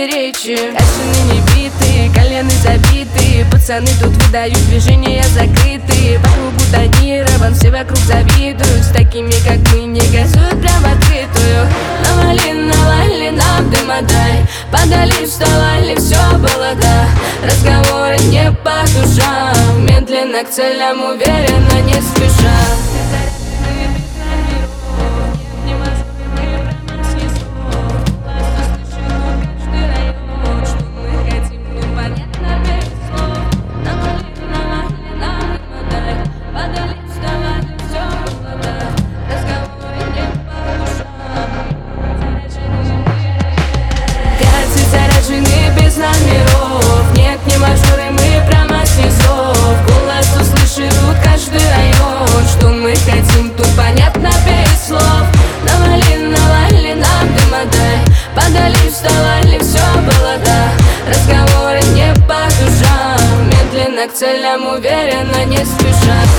речи. Качаны не биты, колены забиты, пацаны тут выдают движения закрытые. По кругу тонирован, все вокруг завидуют, с такими как мы не газуют прям в открытую. Навали нам дыма дай, подали, вставали, все было да. Разговоры не по душам, медленно к целям, уверенно, не спеша. Без номеров, нет, не мажоры, мы прямо с низов. Голос услышит тут каждый район, что мы хотим, тут понятно без слов. Навали нам дыма дай, подали, вставали, все было да. Разговоры не по душам, медленно к целям, уверенно, не спеша.